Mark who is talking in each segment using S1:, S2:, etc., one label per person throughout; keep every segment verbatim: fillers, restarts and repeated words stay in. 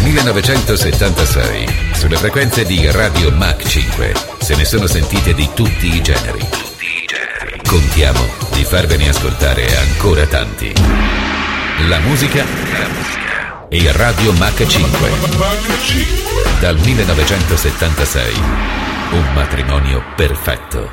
S1: millenovecentosettantasei, sulle frequenze di Radio Mach cinque, se ne sono sentite di tutti i generi. Tutti i generi. Contiamo di farvene ascoltare ancora tanti. La musica, la musica e Radio Mach cinque. Dal millenovecentosettantasei, un matrimonio perfetto.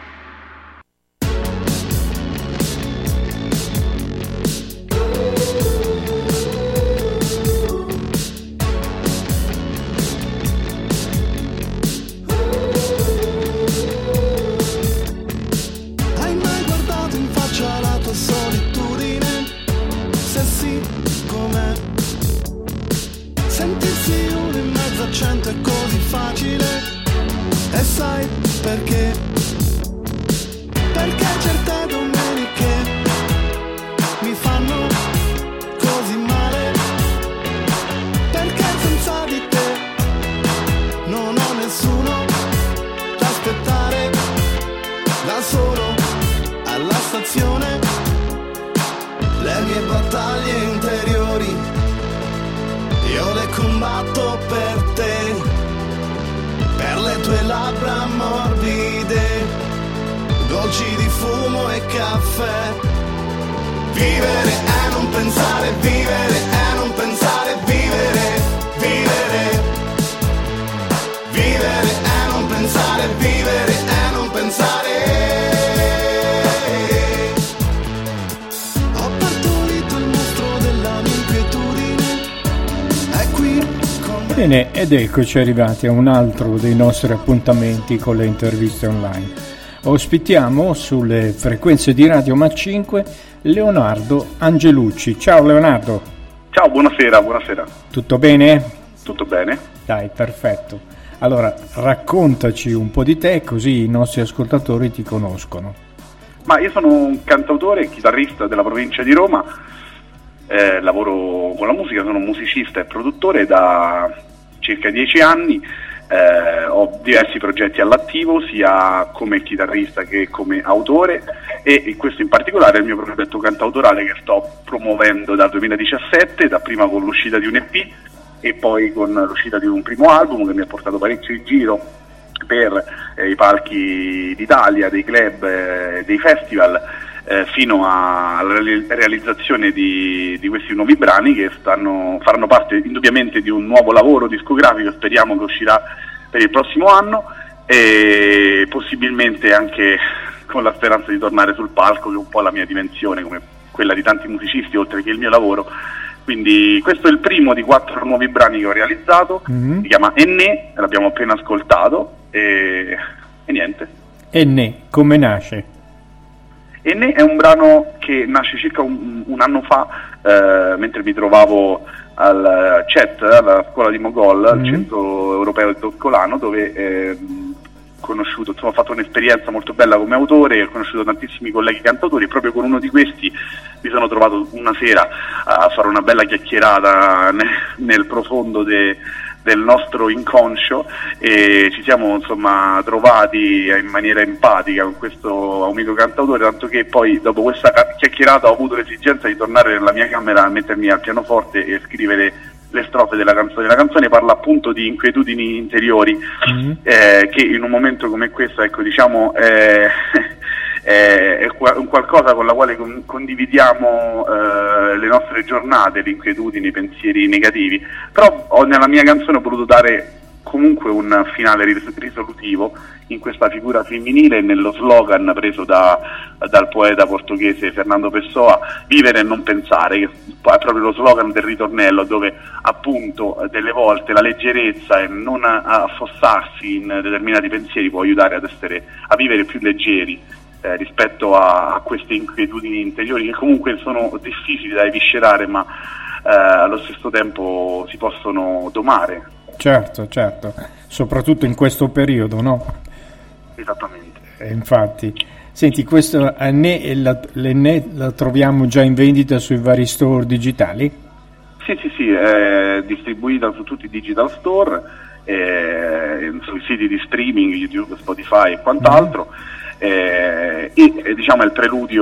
S2: Bene, ed eccoci arrivati a un altro dei nostri appuntamenti con le interviste online. Ospitiamo sulle frequenze di Radio Mach cinque Leonardo Angelucci. Ciao Leonardo.
S3: Ciao, buonasera, buonasera.
S2: Tutto bene?
S3: Tutto bene.
S2: Dai, perfetto. Allora, raccontaci un po' di te, così i nostri ascoltatori ti conoscono.
S3: Ma io sono un cantautore e chitarrista della provincia di Roma, eh, lavoro con la musica, sono un musicista e produttore da circa dieci anni, eh, ho diversi progetti all'attivo sia come chitarrista che come autore, e questo in particolare è il mio progetto cantautorale che sto promuovendo dal duemiladiciassette, dapprima con l'uscita di un E P e poi con l'uscita di un primo album che mi ha portato parecchio in giro per eh, i palchi d'Italia, dei club, eh, dei festival, eh, fino a, alla realizzazione di, di questi nuovi brani che stanno, faranno parte indubbiamente di un nuovo lavoro discografico, speriamo che uscirà per il prossimo anno, e possibilmente anche con la speranza di tornare sul palco, che è un po' la mia dimensione, come quella di tanti musicisti, oltre che il mio lavoro. Quindi questo è il primo di quattro nuovi brani che ho realizzato, mm-hmm. Si chiama Enne, l'abbiamo appena ascoltato, e, e niente.
S2: Enne, come nasce?
S3: Enne è un brano che nasce circa un, un anno fa, eh, mentre mi trovavo al C E T, alla scuola di Mogol, mm-hmm. al Centro Europeo Toscolano, dove eh, conosciuto, insomma, ho fatto un'esperienza molto bella come autore, ho conosciuto tantissimi colleghi cantautori, e proprio con uno di questi mi sono trovato una sera a fare una bella chiacchierata nel, nel profondo de, del nostro inconscio, e ci siamo insomma trovati in maniera empatica con questo amico cantautore, tanto che poi dopo questa chiacchierata ho avuto l'esigenza di tornare nella mia camera a mettermi al pianoforte e scrivere le strofe della canzone. La canzone parla appunto di inquietudini interiori, mm-hmm. eh, che in un momento come questo, ecco, diciamo, eh, è, è un qualcosa con la quale con, condividiamo eh, le nostre giornate, le inquietudini, i pensieri negativi, però ho, nella mia canzone ho voluto dare comunque un finale ris- risolutivo in questa figura femminile, nello slogan preso da, dal poeta portoghese Fernando Pessoa, vivere e non pensare, che è proprio lo slogan del ritornello, dove appunto delle volte la leggerezza e non affossarsi in determinati pensieri può aiutare ad essere, a vivere più leggeri eh, rispetto a, a queste inquietudini interiori che comunque sono difficili da eviscerare, ma eh, allo stesso tempo si possono domare.
S2: Certo, certo, soprattutto in questo periodo, no?
S3: Esattamente.
S2: Eh, infatti, senti, questo Enne la, l'Enne la troviamo già in vendita sui vari store digitali?
S3: Sì, sì, sì, è distribuita su tutti i digital store, eh, sui siti di streaming, YouTube, Spotify e quant'altro, mm. eh, e, e diciamo è il preludio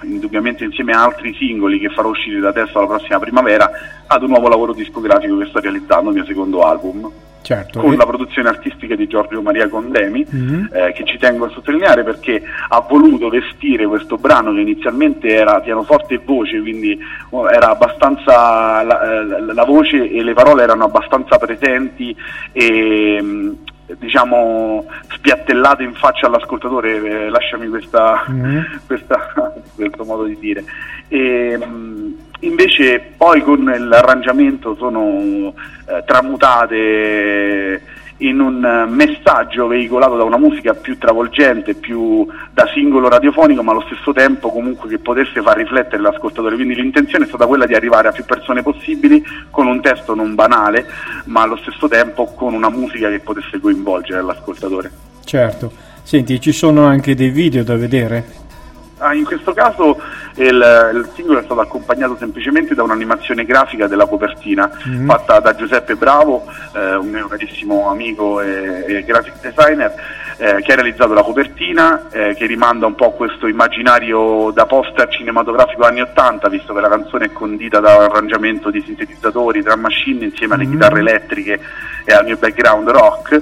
S3: indubbiamente insieme a altri singoli che farò uscire da adesso alla prossima primavera, ad un nuovo lavoro discografico che sto realizzando, il mio secondo album.
S2: Certo,
S3: con
S2: e...
S3: la produzione artistica di Giorgio Maria Condemi,
S2: mm-hmm.
S3: eh, che ci tengo a sottolineare perché ha voluto vestire questo brano che inizialmente era pianoforte e voce, quindi oh, era abbastanza la, la, la voce e le parole erano abbastanza presenti e mh, diciamo spiattellate in faccia all'ascoltatore, eh, lasciami questa, mm-hmm. questa questo modo di dire. E, mh, invece poi con l'arrangiamento sono eh, tramutate in un messaggio veicolato da una musica più travolgente, più da singolo radiofonico, ma allo stesso tempo comunque che potesse far riflettere l'ascoltatore. Quindi l'intenzione è stata quella di arrivare a più persone possibili con un testo non banale, ma allo stesso tempo con una musica che potesse coinvolgere l'ascoltatore.
S2: Certo. Senti, ci sono anche dei video da vedere?
S3: Ah, in questo caso il, il singolo è stato accompagnato semplicemente da un'animazione grafica della copertina, mm-hmm. fatta da Giuseppe Bravo, eh, un mio carissimo amico e, e graphic designer, eh, che ha realizzato la copertina, eh, che rimanda un po' a questo immaginario da poster cinematografico anni ottanta, visto che la canzone è condita da un arrangiamento di sintetizzatori, drum machine insieme alle mm-hmm. chitarre elettriche e al mio background rock.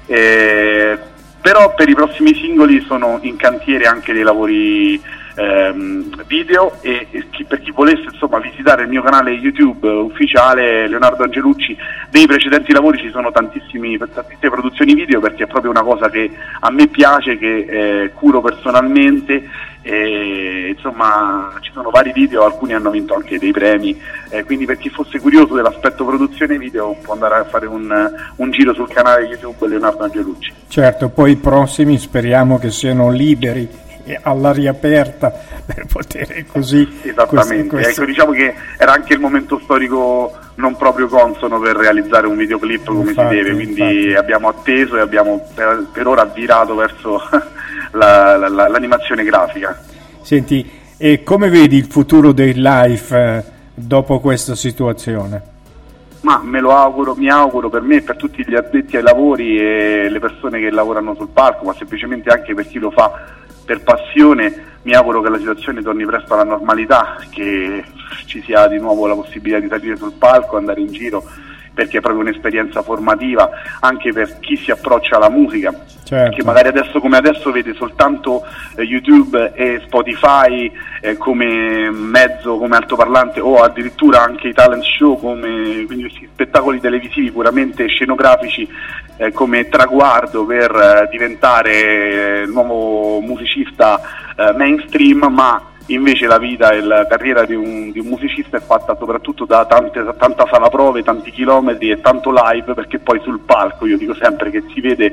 S3: Eh, Però per i prossimi singoli sono in cantiere anche dei lavori ehm, video e, e chi, per chi volesse insomma visitare il mio canale YouTube ufficiale Leonardo Angelucci, dei precedenti lavori ci sono tantissimi, tantissime produzioni video, perché è proprio una cosa che a me piace, che eh, curo personalmente. E, insomma ci sono vari video, alcuni hanno vinto anche dei premi, eh, quindi per chi fosse curioso dell'aspetto produzione video può andare a fare un, un giro sul canale YouTube Leonardo Angelucci.
S2: Certo, poi i prossimi speriamo che siano liberi e all'aria aperta per poter così...
S3: Esattamente, questo, questo... Ecco, diciamo che era anche il momento storico non proprio consono per realizzare un videoclip come infatti, si deve, quindi infatti. abbiamo atteso e abbiamo per, per ora avvirato verso la, la, la, l'animazione grafica.
S2: Senti, e come vedi il futuro dei live eh, dopo questa situazione?
S3: Ma me lo auguro, mi auguro per me e per tutti gli addetti ai lavori e le persone che lavorano sul palco, ma semplicemente anche per chi lo fa per passione. Mi auguro che la situazione torni presto alla normalità, che ci sia di nuovo la possibilità di salire sul palco, andare in giro, perché è proprio un'esperienza formativa anche per chi si approccia alla musica,
S2: certo.
S3: che magari adesso come adesso vede soltanto eh, YouTube e Spotify eh, come mezzo, come altoparlante, o addirittura anche i talent show, come quindi questi spettacoli televisivi puramente scenografici eh, come traguardo per eh, diventare il nuovo musicista eh, mainstream, ma invece la vita e la carriera di un, di un musicista è fatta soprattutto da tante, tanta sala prove, tanti chilometri e tanto live, perché poi sul palco io dico sempre che si vede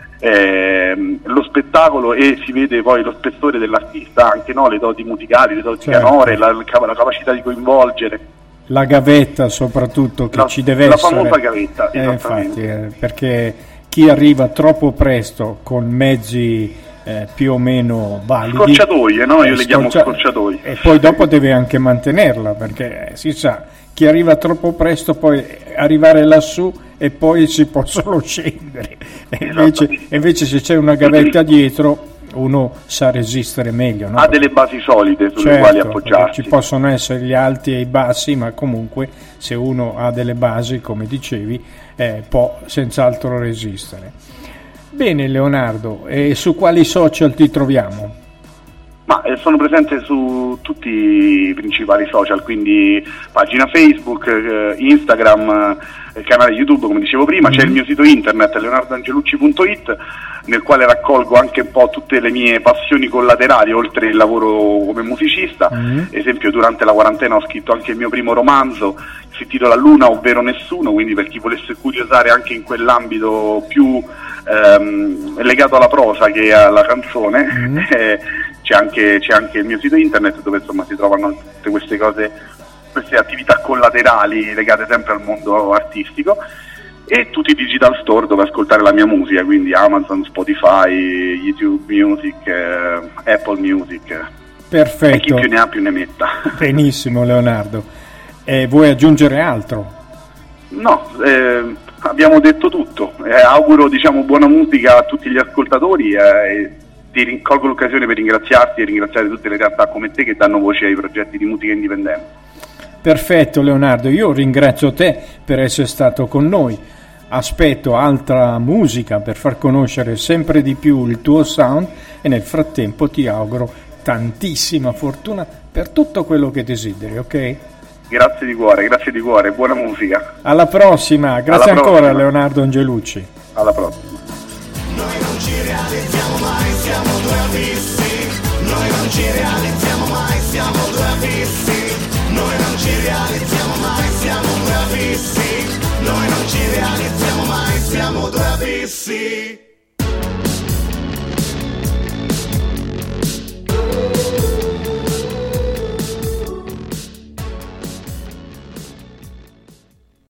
S3: eh, lo spettacolo e si vede poi lo spessore dell'artista, anche no, le doti musicali, le doti
S2: certo.
S3: canore, la, la capacità di coinvolgere.
S2: La gavetta soprattutto che
S3: la,
S2: ci deve
S3: la
S2: essere.
S3: La famosa gavetta,
S2: eh, infatti, eh, perché chi arriva troppo presto con mezzi Eh, più o meno validi,
S3: scorciatoie, no? Io
S2: eh,
S3: le chiamo
S2: scorcia-
S3: scorciatoie,
S2: e poi dopo deve anche mantenerla, perché eh, si sa, chi arriva troppo presto poi arrivare lassù e poi si può solo scendere, e invece, invece se c'è una gavetta dietro uno sa resistere meglio, no?
S3: Ha delle basi solide sulle
S2: certo,
S3: quali appoggiarsi.
S2: Ci possono essere gli alti e i bassi, ma comunque se uno ha delle basi, come dicevi, eh, può senz'altro resistere. Bene Leonardo, e su quali social ti troviamo?
S3: Ma eh, sono presente su tutti i principali social, quindi pagina Facebook, eh, Instagram, eh, canale YouTube come dicevo prima, mm-hmm. c'è il mio sito internet leonardo angelucci punto it, nel quale raccolgo anche un po' tutte le mie passioni collaterali oltre il lavoro come musicista. Mm-hmm. Ad esempio durante la quarantena ho scritto anche il mio primo romanzo, si intitola Luna ovvero Nessuno, quindi per chi volesse curiosare anche in quell'ambito più ehm, legato alla prosa che alla canzone, mm-hmm. eh, c'è anche, c'è anche il mio sito internet dove insomma si trovano tutte queste cose, queste attività collaterali legate sempre al mondo artistico, e tutti i digital store dove ascoltare la mia musica, quindi Amazon, Spotify, YouTube Music, eh, Apple Music.
S2: Perfetto.
S3: E chi più ne ha più ne metta.
S2: Benissimo Leonardo. E vuoi aggiungere altro?
S3: No, eh, abbiamo detto tutto. Eh, auguro diciamo buona musica a tutti gli ascoltatori eh, e ti colgo l'occasione per ringraziarti e ringraziare tutte le realtà come te che danno voce ai progetti di musica indipendente.
S2: Perfetto Leonardo, io ringrazio te per essere stato con noi. Aspetto altra musica per far conoscere sempre di più il tuo sound e nel frattempo ti auguro tantissima fortuna per tutto quello che desideri, ok?
S3: Grazie di cuore, grazie di cuore, buona musica.
S2: Alla prossima, grazie
S3: Alla
S2: ancora
S3: prossima.
S2: Leonardo Angelucci.
S3: Alla prossima.
S4: Noi non ci realizziamo mai, siamo due abissi. Noi non ci realizziamo mai, siamo due abissi. Noi non ci realizziamo mai, siamo due abissi. Noi non ci realizziamo mai, siamo due abissi.